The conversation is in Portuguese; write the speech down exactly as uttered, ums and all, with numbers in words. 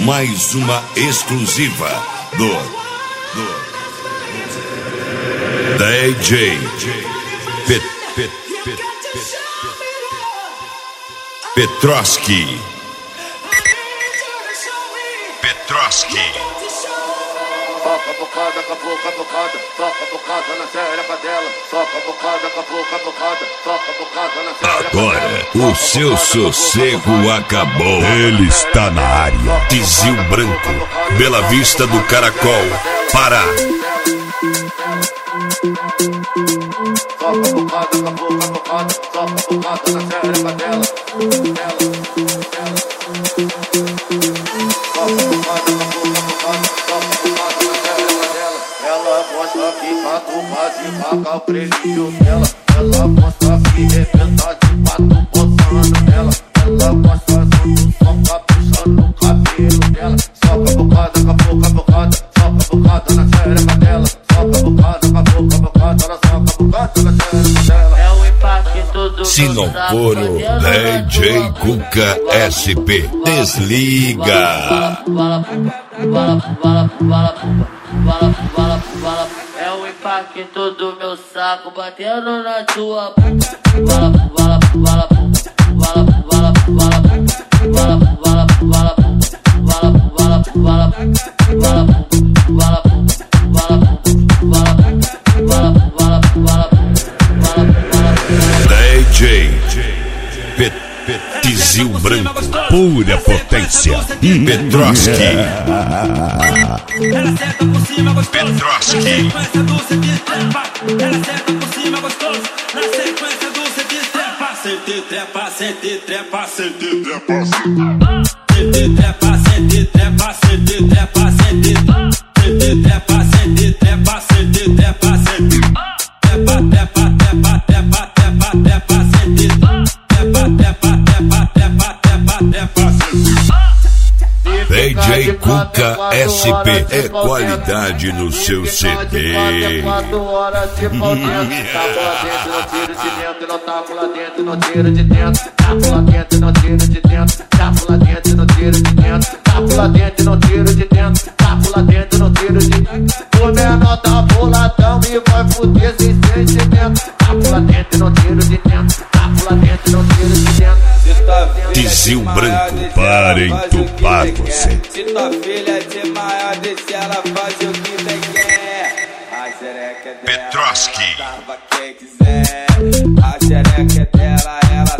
mais uma exclusiva do, do D J Pet, Pet, Pet, Pet, Petroski. Petroski. Toca bocada, capuca, bocada, toca bocada na xereca dela. Toca bocada, capuca, bocada, toca bocada na xereca dela. Agora o seu sossego acabou. Ele está na área. Tizil Branco, Bela Vista do Caracol, Pará. Toca bocada, capuca, bocada, toca bocada na xereca dela. Toca bocada, capuca, bocada, toca bocada na xereca dela. Ela gosta que pato faz devagar o prelinho dela. Ela gosta que arrebenta de pato posando nela. Ela gosta quando soca puxando o cabelo dela. Soca bocada, capuca, bocada, soca bocada na xereca dela. Soca bocada, capuca, bocada, ela soca bocada na xereca dela. É o impacto do Se não for o D J Cuca S P, desliga. É o impacto do meu saco batendo na tua D J Pet, Pet, Tizil Branco, Pura potência. Petroski. Ela senta por cima gostoso. Petroski. Na sequência do C D trepa. Ela senta por cima gostoso. Na sequência do C D trepa. Sente trepa, sente trepa, sente trepa. Sente trepa, sente trepa, sente trepa, sente sente trepa, sente trepa, sente trepa, sente trepa, trepa, trepa, trepa, trepa, trepa, sente trepa, trepa, trepa, trepa, trepa, trepa, sente. D J Cuca S P é qualidade no seu C D. quatro horas de pau dentro. Tapo lá dentro, não tiro de dentro. Tapo lá dentro, não tiro de dentro. Tapo lá dentro, não tiro de dentro. Tapo lá dentro, não tiro de dentro. Tapo lá dentro, não tiro de dentro. O menor tá boladão e vai fuder sem sentimento. Tapo lá dentro, não tiro de dentro. Tapo lá dentro, não tiro de dentro. Tizil Branco, Para entupar você. Se tua filha é de maior, deixa ela fazer o que bem quer. A xereca é dela, Petroski. salva quem quiser. A xereca é dela, ela